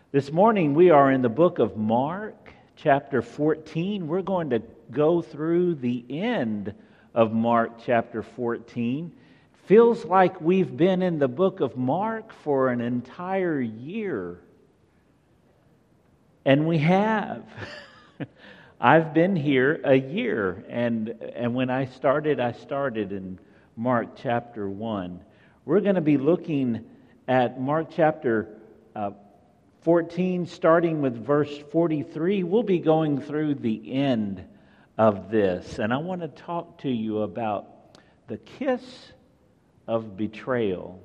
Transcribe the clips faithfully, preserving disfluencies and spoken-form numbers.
This morning we are in the book of Mark, chapter fourteen. We're going to go through the end of Mark, chapter fourteen. Feels like we've been in the book of Mark for an entire year. And we have. I've been here a year, and, and when I started, I started in Mark chapter one. We're going to be looking at Mark chapter uh, fourteen, starting with verse forty-three. We'll be going through the end of this, and I want to talk to you about the kiss of betrayal.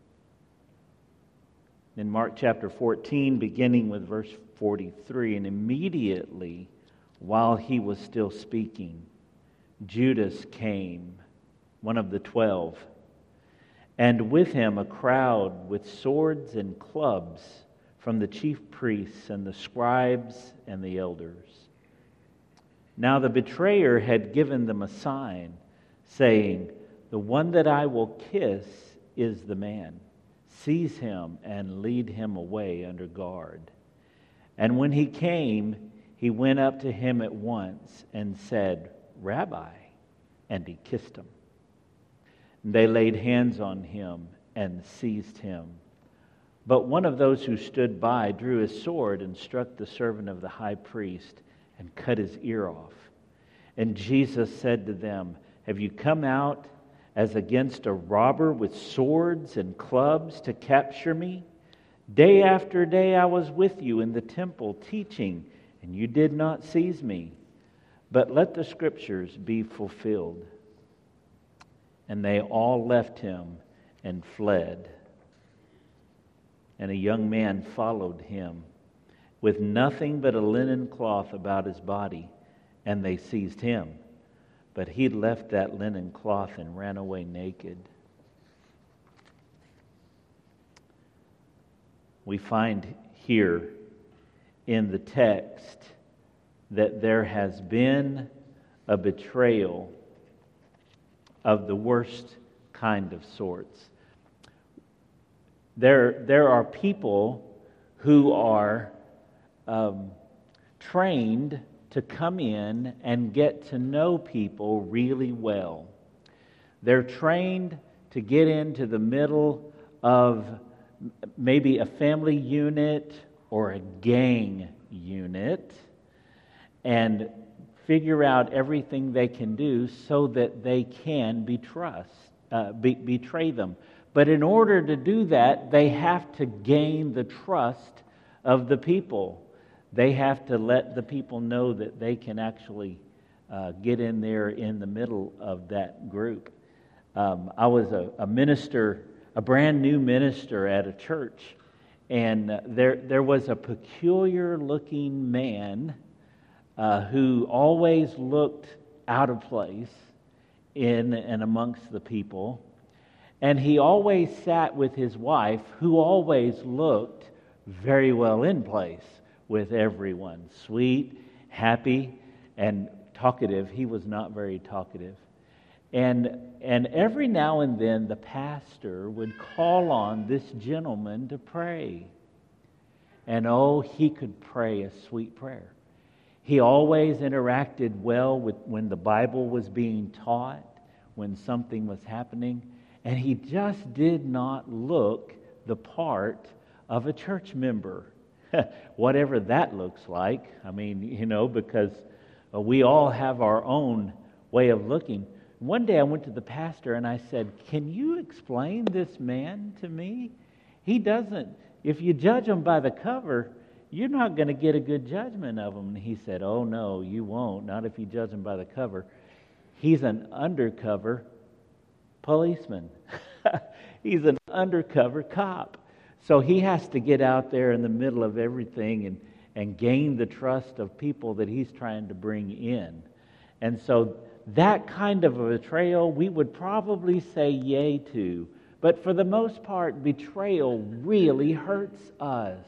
In Mark chapter fourteen, beginning with verse forty-three, and immediately while he was still speaking, Judas came, one of the twelve, and with him a crowd with swords and clubs from the chief priests and the scribes and the elders. Now the betrayer had given them a sign, saying, "The one that I will kiss is the man. Seize him and lead him away under guard." And when he came, he went up to him at once and said, "Rabbi," and he kissed him. And they laid hands on him and seized him. But one of those who stood by drew his sword and struck the servant of the high priest and cut his ear off. And Jesus said to them, "Have you come out as against a robber with swords and clubs to capture me? Day after day I was with you in the temple teaching, and you did not seize me. But let the scriptures be fulfilled." And they all left him and fled. And a young man followed him with nothing but a linen cloth about his body, and they seized him. But he left that linen cloth and ran away naked. We find here in the text that there has been a betrayal of the worst kind of sorts. There, there are people who are um, trained to come in and get to know people really well. They're trained to get into the middle of maybe a family unit or a gang unit and figure out everything they can do so that they can betrust, uh, be, betray them. But in order to do that, they have to gain the trust of the people. They have to let the people know that they can actually uh, get in there in the middle of that group. Um, I was a, a minister, a brand new minister at a church, and uh, there there was a peculiar-looking man uh, who always looked out of place in and amongst the people. And he always sat with his wife, who always looked very well in place with everyone. Sweet, happy, and talkative. He was not very talkative. And, and every now and then the pastor would call on this gentleman to pray. And oh, he could pray a sweet prayer. He always interacted well with when the Bible was being taught, when something was happening. And he just did not look the part of a church member, whatever that looks like. I mean, you know, because uh, we all have our own way of looking. One day I went to the pastor and I said, "Can you explain this man to me? He doesn't, if you judge him by the cover, you're not going to get a good judgment of him." And he said, "Oh no, you won't, not if you judge him by the cover. He's an undercover policeman." He's an undercover cop. So he has to get out there in the middle of everything and, and gain the trust of people that he's trying to bring in. And so that kind of a betrayal we would probably say yay to. But for the most part, betrayal really hurts us.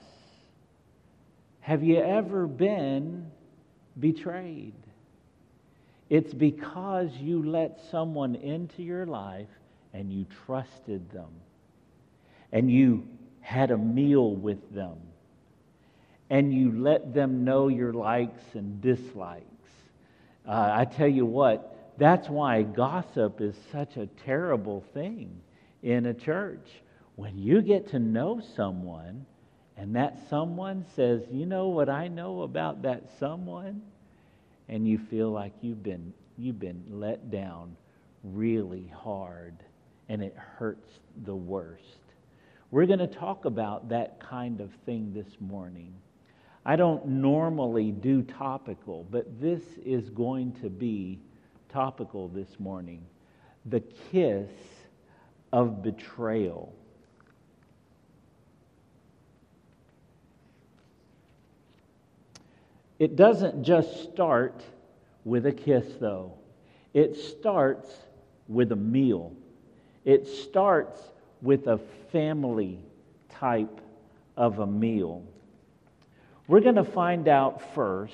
Have you ever been betrayed? It's because you let someone into your life and you trusted them, and you had a meal with them, and you let them know your likes and dislikes. Uh, I tell you what, that's why gossip is such a terrible thing in a church. When you get to know someone, and that someone says, you know what I know about that someone? And you feel like you've been you've been let down really hard, and it hurts the worst. We're going to talk about that kind of thing this morning. I don't normally do topical, but this is going to be topical this morning. The kiss of betrayal. It doesn't just start with a kiss, though. It starts with a meal. It starts with a family type of a meal. We're going to find out first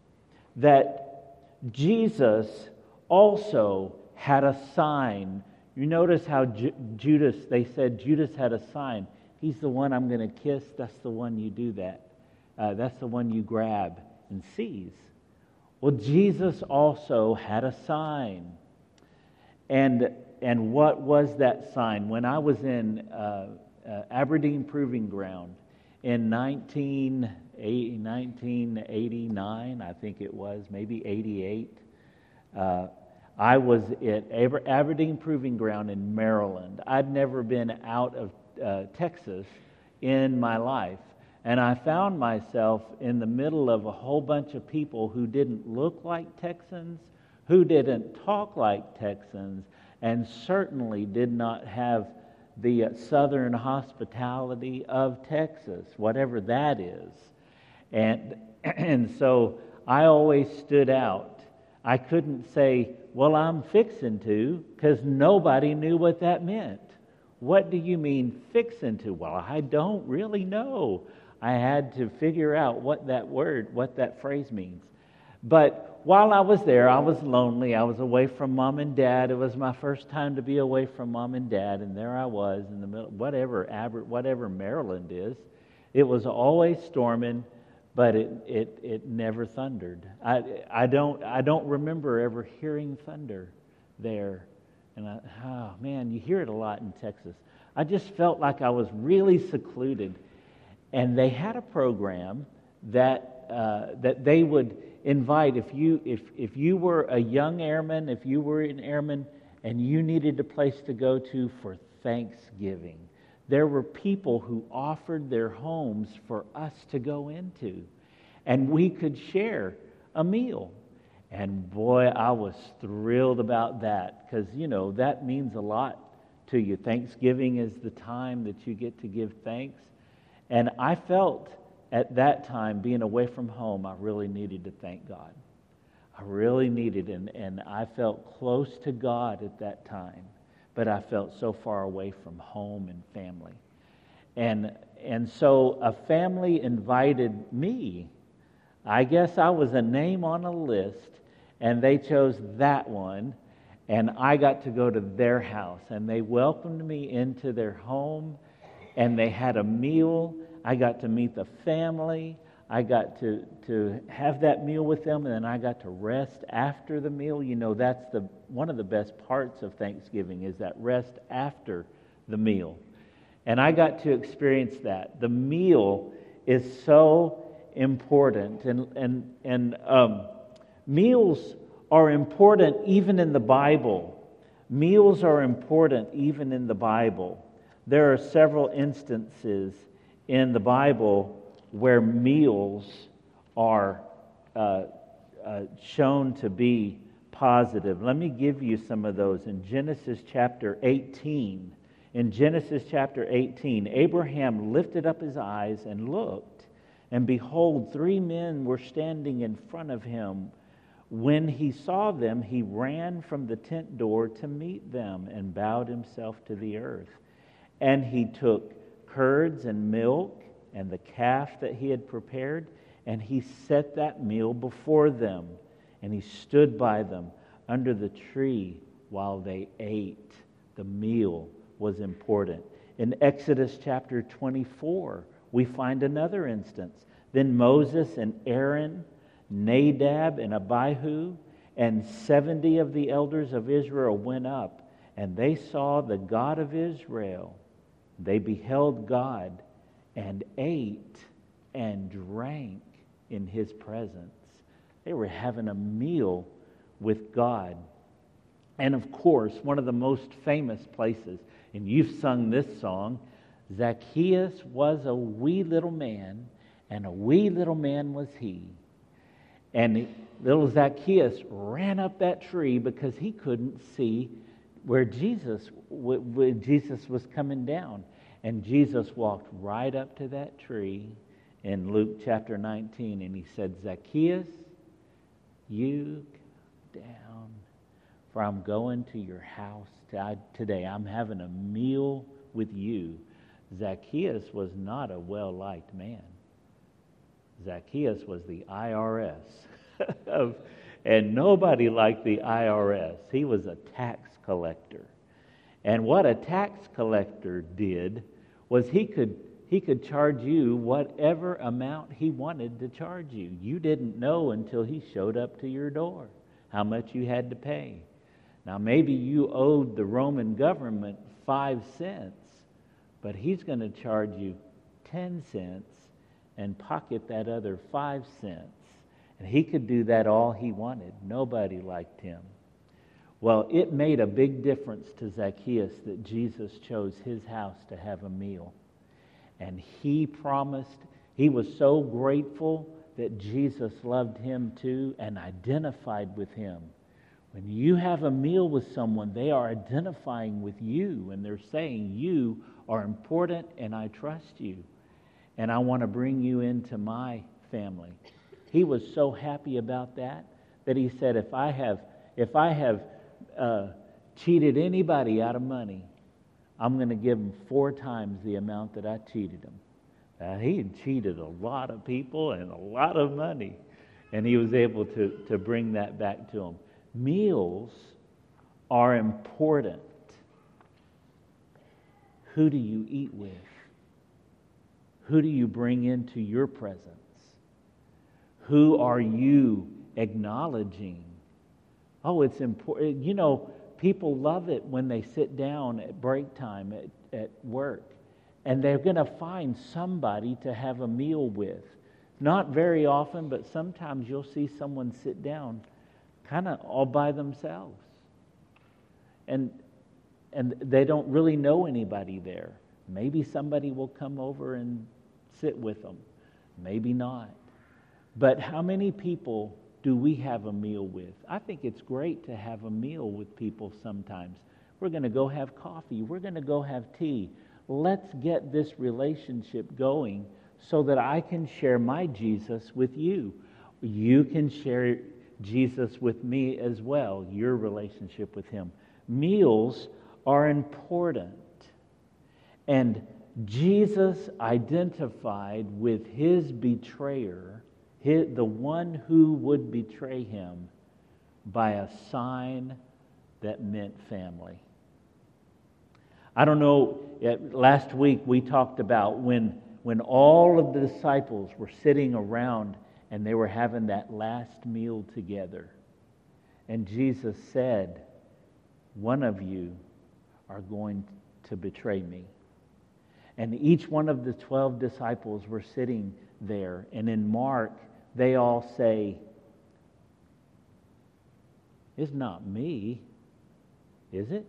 that Jesus also had a sign. You notice how Ju- Judas, they said Judas had a sign. He's the one I'm going to kiss. That's the one you do that. Uh, that's the one you grab and seize. Well, Jesus also had a sign. And and what was that sign? When I was in uh, uh, Aberdeen Proving Ground in nineteen eighty-nine, I think it was, maybe eighty-eight, uh, I was at Aber- Aberdeen Proving Ground in Maryland. I'd never been out of uh, Texas in my life. And I found myself in the middle of a whole bunch of people who didn't look like Texans, who didn't talk like Texans, and certainly did not have the uh, southern hospitality of Texas, whatever that is. And, and so I always stood out. I couldn't say, well, I'm fixing to, because nobody knew what that meant. What do you mean fixing to? Well, I don't really know. I had to figure out what that word, what that phrase means. But while I was there, I was lonely. I was away from mom and dad. It was my first time to be away from mom and dad, and there I was in the middle, whatever Aber, whatever Maryland is. It was always storming, but it it it never thundered. I I don't I don't remember ever hearing thunder there. And I, oh man, you hear it a lot in Texas. I just felt like I was really secluded. And they had a program that uh, that they would invite if you if if you were a young airman, if you were an airman, and you needed a place to go to for Thanksgiving. There were people who offered their homes for us to go into, and we could share a meal. And boy, I was thrilled about that, because you know that means a lot to you. Thanksgiving is the time that you get to give thanks. And I felt at that time, being away from home, I really needed to thank God. I really needed, and, and I felt close to God at that time, but I felt so far away from home and family. And, and so a family invited me. I guess I was a name on a list, and they chose that one, and I got to go to their house, and they welcomed me into their home. And they had a meal. I got to meet the family. I got to, to have that meal with them, and then I got to rest after the meal. You know, that's the one of the best parts of Thanksgiving is that rest after the meal. And I got to experience that. The meal is so important, and and and um, meals are important even in the Bible. Meals are important even in the Bible. There are several instances in the Bible where meals are uh, uh, shown to be positive. Let me give you some of those. In Genesis chapter eighteen, in Genesis chapter eighteen, Abraham lifted up his eyes and looked, and behold, three men were standing in front of him. When he saw them, he ran from the tent door to meet them and bowed himself to the earth. And he took curds and milk and the calf that he had prepared, and he set that meal before them. And he stood by them under the tree while they ate. The meal was important. In Exodus chapter twenty-four, we find another instance. Then Moses and Aaron, Nadab and Abihu, and seventy of the elders of Israel went up, and they saw the God of Israel. They beheld God and ate and drank in his presence. They were having a meal with God. And of course, one of the most famous places, and you've sung this song, Zacchaeus was a wee little man, and a wee little man was he. And little Zacchaeus ran up that tree because he couldn't see where Jesus, where Jesus was coming down. And Jesus walked right up to that tree in Luke chapter nineteen, and he said, Zacchaeus, you come down, for I'm going to your house today. I'm having a meal with you. Zacchaeus was not a well-liked man. Zacchaeus was the I R S. of, and nobody liked the I R S. He was a tax collector. And what a tax collector did was he could he could charge you whatever amount he wanted to charge you. You didn't know until he showed up to your door how much you had to pay. Now maybe you owed the Roman government five cents, but he's going to charge you ten cents and pocket that other five cents. And he could do that all he wanted. Nobody liked him. Well, it made a big difference to Zacchaeus that Jesus chose his house to have a meal. And he promised, he was so grateful that Jesus loved him too and identified with him. When you have a meal with someone, they are identifying with you and they're saying, you are important and I trust you. And I want to bring you into my family. He was so happy about that that he said, if I have if I have uh, cheated anybody out of money, I'm going to give them four times the amount that I cheated them. Uh, he had cheated a lot of people and a lot of money, and he was able to, to bring that back to them. Meals are important. Who do you eat with? Who do you bring into your presence? Who are you acknowledging? Oh, it's important. You know, people love it when they sit down at break time at, at work, and they're going to find somebody to have a meal with. Not very often, but sometimes you'll see someone sit down kind of all by themselves. And and they don't really know anybody there. Maybe somebody will come over and sit with them. Maybe not. But how many people do we have a meal with? I think it's great to have a meal with people sometimes. We're going to go have coffee. We're going to go have tea. Let's get this relationship going so that I can share my Jesus with you. You can share Jesus with me as well, your relationship with him. Meals are important. And Jesus identified with his betrayer, his, the one who would betray him, by a sign that meant family. I don't know, last week we talked about when, when all of the disciples were sitting around and they were having that last meal together. And Jesus said, one of you are going to betray me. And each one of the twelve disciples were sitting there. And in Mark, they all say, it's not me, is it?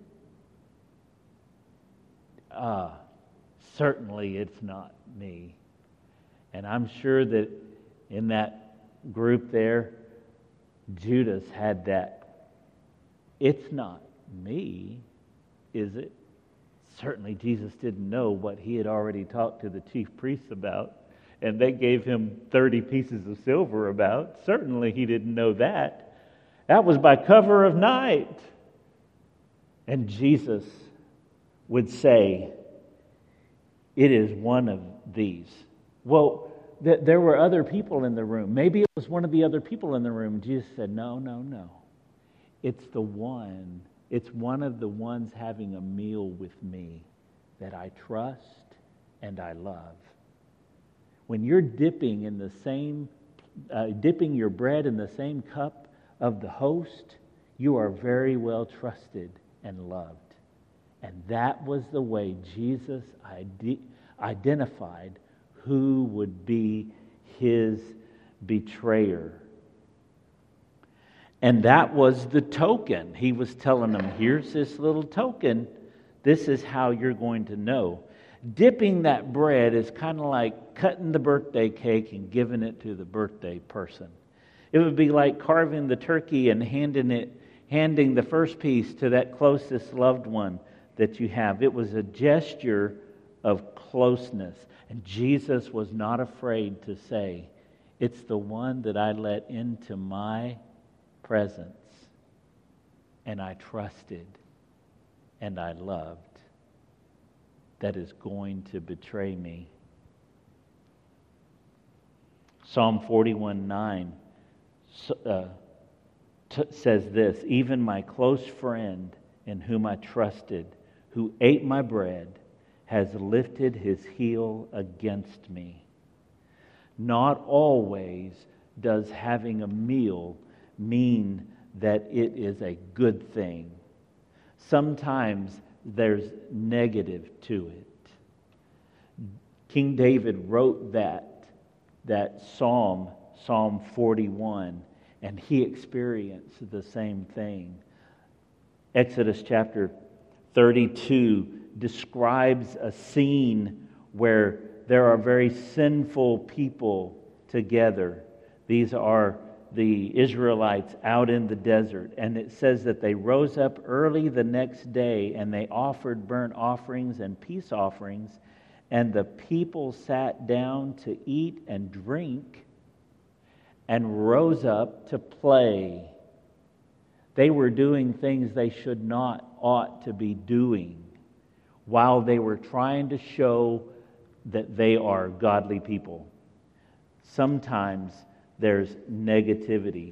Uh, certainly it's not me. And I'm sure that in that group there, Judas had that, it's not me, is it? Certainly Jesus didn't know what he had already talked to the chief priests about, and they gave him thirty pieces of silver about. Certainly he didn't know that. That was by cover of night. And Jesus would say, it is one of these. Well, th- there were other people in the room. Maybe it was one of the other people in the room. Jesus said, no, no, no. It's the one. It's one of the ones having a meal with me that I trust and I love. when you're dipping in the same, uh, dipping your bread in the same cup of the host, you are very well trusted and loved. And that was the way Jesus ide- identified who would be his betrayer. And that was the token. He was telling them, here's this little token. This is how you're going to know. Dipping that bread is kind of like cutting the birthday cake and giving it to the birthday person. It would be like carving the turkey and handing it, handing the first piece to that closest loved one that you have. It was a gesture of closeness. And Jesus was not afraid to say, it's the one that I let into my presence, and I trusted, and I loved, that is going to betray me. Psalm forty-one nine uh, t- says this, even my close friend in whom I trusted, who ate my bread, has lifted his heel against me. Not always does having a meal mean that it is a good thing. Sometimes there's negative to it. King David wrote that, that psalm, Psalm forty-one, and he experienced the same thing. Exodus chapter thirty-two describes a scene where there are very sinful people together. These are the Israelites out in the desert. And it says that they rose up early the next day and they offered burnt offerings and peace offerings. And the people sat down to eat and drink and rose up to play. They were doing things they should not, ought to be doing, while they were trying to show that they are godly people. Sometimes there's negativity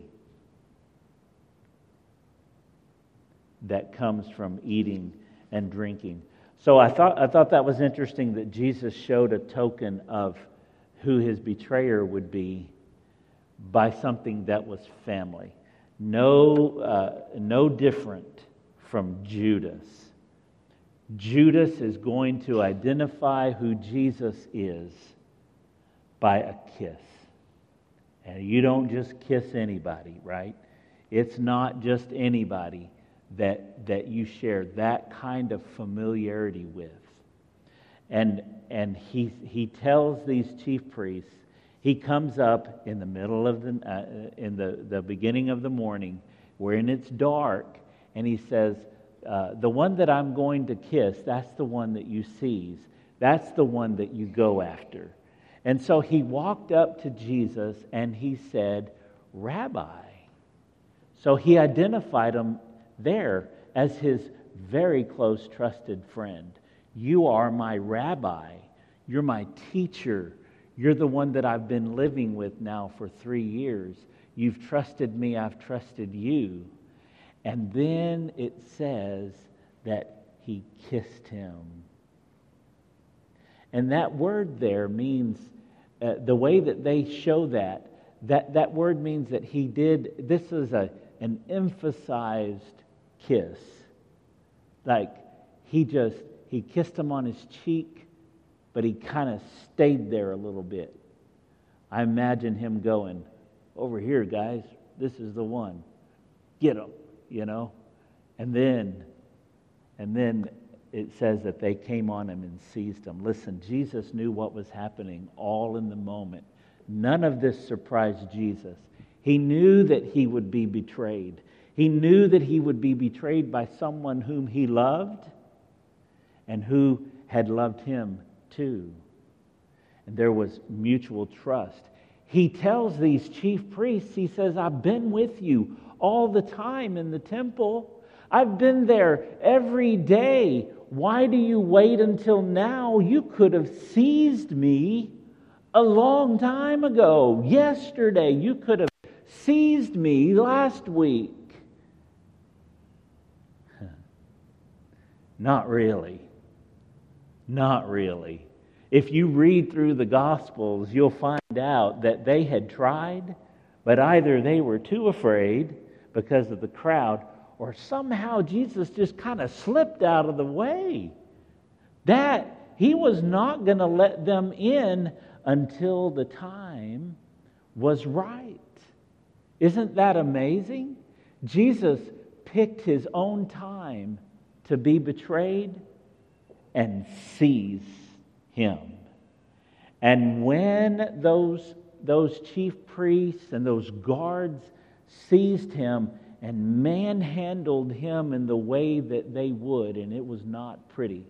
that comes from eating and drinking. So I thought I thought that was interesting that Jesus showed a token of who his betrayer would be by something that was family. No, uh, no different from Judas. Judas is going to identify who Jesus is by a kiss. And you don't just kiss anybody, right? It's not just anybody that that you share that kind of familiarity with. And and he he tells these chief priests, he comes up in the middle of the uh, in the, the beginning of the morning, when it's dark, and he says, uh, the one that I'm going to kiss, that's the one that you seize. That's the one that you go after. And so he walked up to Jesus and he said, Rabbi. So he identified him there as his very close trusted friend. You are my rabbi. You're my teacher. You're the one that I've been living with now for three years. You've trusted me, I've trusted you. And then it says that he kissed him. And that word there means, uh, the way that they show that, that, that word means that he did, this is a an emphasized kiss. Like he just, he kissed him on his cheek, but he kind of stayed there a little bit. I imagine him going, over here, guys, this is the one. Get him, you know. And then, and then it says that they came on him and seized him. Listen, Jesus knew what was happening all in the moment. None of this surprised Jesus. He knew that he would be betrayed. He knew that he would be betrayed by someone whom he loved and who had loved him too. And there was mutual trust. He tells these chief priests, he says, I've been with you all the time in the temple. I've been there every day. Why do you wait until now? You could have seized me a long time ago. Yesterday, you could have seized me last week. Not really. Not really. If you read through the Gospels, you'll find out that they had tried, but either they were too afraid because of the crowd, or somehow Jesus just kind of slipped out of the way. That he was not going to let them in until the time was right. Isn't that amazing? Jesus picked his own time to be betrayed and seize him. And when those, those chief priests and those guards seized him and manhandled him in the way that they would, and it was not pretty,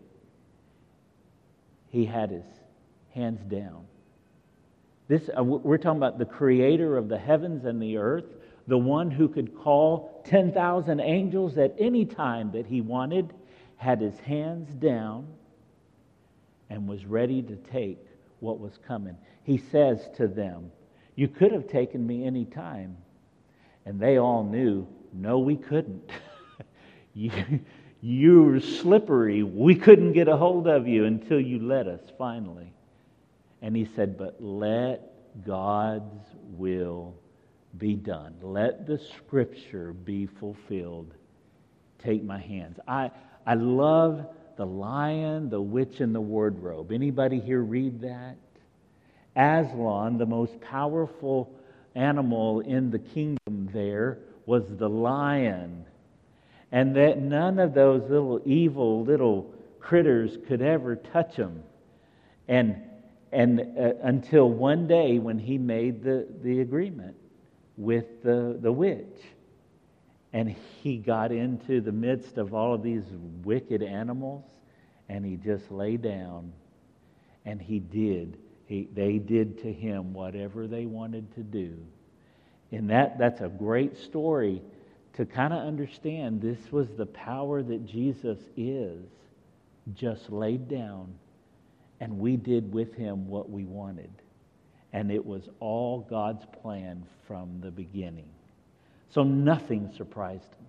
he had his hands down. This, uh, we're talking about the creator of the heavens and the earth, the one who could call ten thousand angels at any time that he wanted, had his hands down and was ready to take what was coming. He says to them, "You could have taken me any time." And they all knew, no, we couldn't. you, you were slippery. We couldn't get a hold of you until you let us, finally. And he said, but let God's will be done. Let the Scripture be fulfilled. Take my hands. I, I love The Lion, the Witch, and the Wardrobe. Anybody here read that? Aslan, the most powerful animal in the kingdom there, was the lion. And that none of those little evil little critters could ever touch him. And and uh, until one day when he made the, the agreement with the, the witch. And he got into the midst of all of these wicked animals, and he just lay down, and he did. He, they did to him whatever they wanted to do. And that, that's a great story to kind of understand this was the power that Jesus is, just laid down, and we did with him what we wanted. And it was all God's plan from the beginning. So nothing surprised him.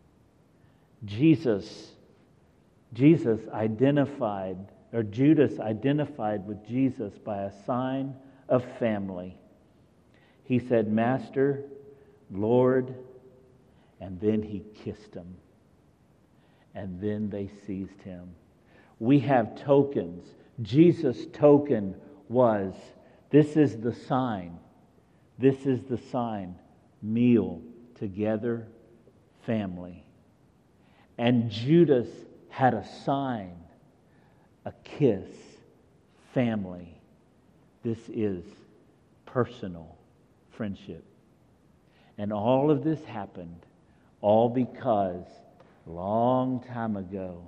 Jesus, Jesus identified, or Judas identified with Jesus by a sign of family. He said, Master, Lord, and then he kissed him. And then they seized him. We have tokens. Jesus' token was, this is the sign. This is the sign. Meal together, family. And Judas had a sign, a kiss, family. This is personal friendship. And all of this happened all because a long time ago,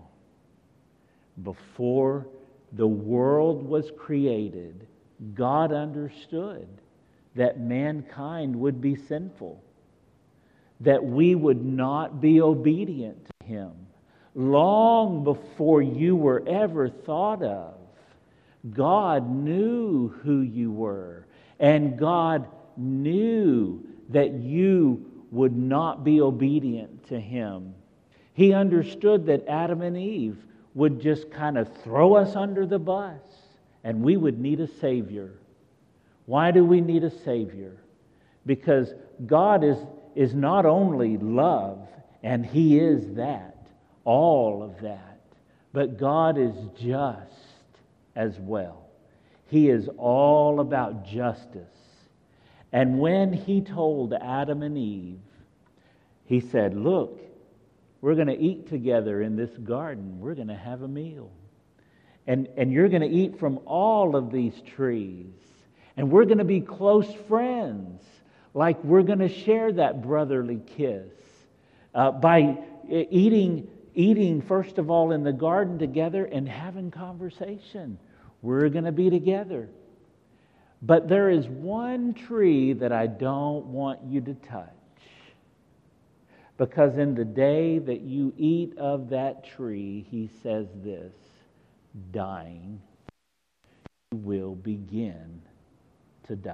before the world was created, God understood that mankind would be sinful, that we would not be obedient to him. Long before you were ever thought of, God knew who you were, and God knew that you would not be obedient to him. He understood that Adam and Eve would just kind of throw us under the bus, and we would need a Savior. Why do we need a Savior? Because God is, is not only love, and he is that, all of that, but God is just as well. He is all about justice. And when he told Adam and Eve, he said, look, we're going to eat together in this garden. We're going to have a meal. And, and you're going to eat from all of these trees. And we're going to be close friends. Like we're going to share that brotherly kiss. Uh, by eating, eating, first of all, in the garden together and having conversation. We're going to be together. But there is one tree that I don't want you to touch. Because in the day that you eat of that tree, he says this, dying, you will begin to die.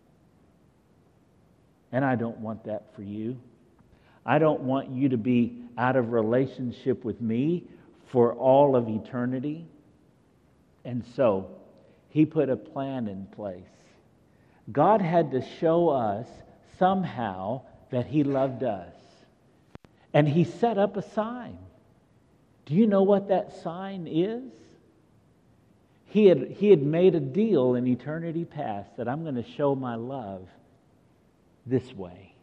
And I don't want that for you. I don't want you to be out of relationship with me for all of eternity. And so, He put a plan in place. God had to show us somehow that He loved us. And He set up a sign. Do you know what that sign is? He had, he had made a deal in eternity past that I'm going to show my love this way.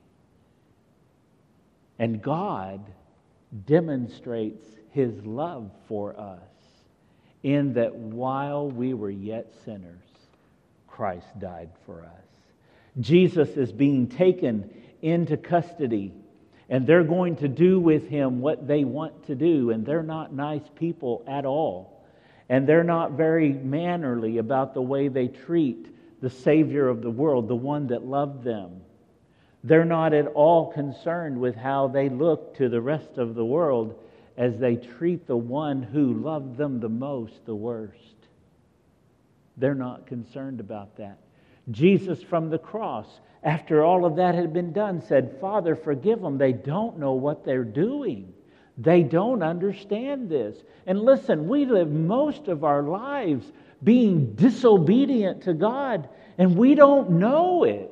And God demonstrates His love for us in that while we were yet sinners, Christ died for us. Jesus is being taken into custody, and they're going to do with Him what they want to do, and they're not nice people at all. And they're not very mannerly about the way they treat the Savior of the world, the one that loved them. They're not at all concerned with how they look to the rest of the world as they treat the one who loved them the most, the worst. They're not concerned about that. Jesus from the cross, after all of that had been done, said, Father, forgive them. They don't know what they're doing. They don't understand this. And listen, we live most of our lives being disobedient to God, and we don't know it.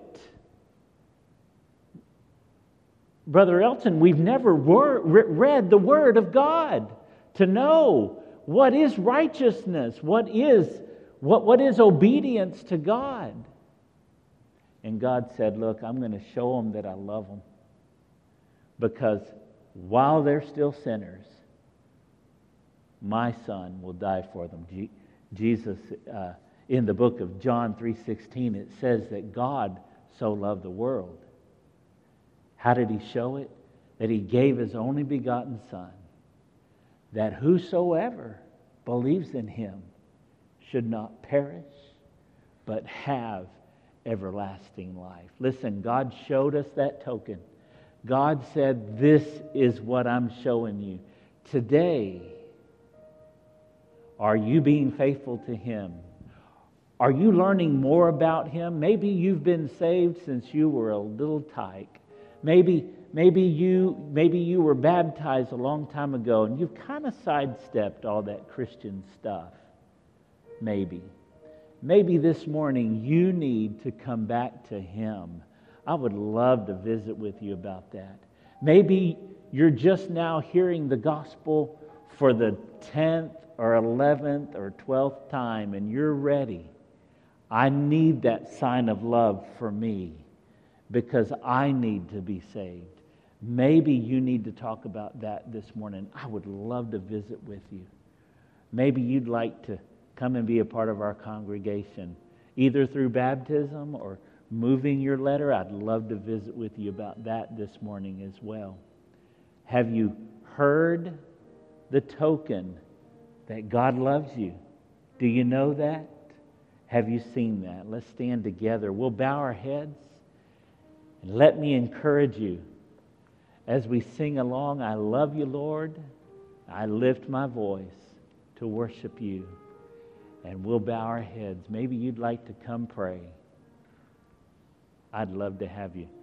Brother Elton, we've never wor- read the Word of God to know what is righteousness, what is what, what is obedience to God. And God said, look, I'm going to show them that I love them. Because while they're still sinners, my Son will die for them. Je- Jesus, uh, in the book of John three sixteen, it says that God so loved the world. How did He show it? That He gave His only begotten Son, that whosoever believes in Him should not perish, but have everlasting life. Listen, God showed us that token. God said, this is what I'm showing you. Today, are you being faithful to Him? Are you learning more about Him? Maybe you've been saved since you were a little tyke. Maybe, maybe you, maybe you were baptized a long time ago and you've kind of sidestepped all that Christian stuff. Maybe. Maybe this morning you need to come back to Him. I would love to visit with you about that. Maybe you're just now hearing the gospel for the tenth or eleventh or twelfth time and you're ready. I need that sign of love for me because I need to be saved. Maybe you need to talk about that this morning. I would love to visit with you. Maybe you'd like to come and be a part of our congregation, either through baptism or moving your letter. I'd love to visit with you about that this morning as well. Have you heard the token that God loves you? Do you know that? Have you seen that? Let's stand together. We'll bow our heads. And let me encourage you as we sing along, I love you, Lord. I lift my voice to worship you. And we'll bow our heads. Maybe you'd like to come pray. I'd love to have you.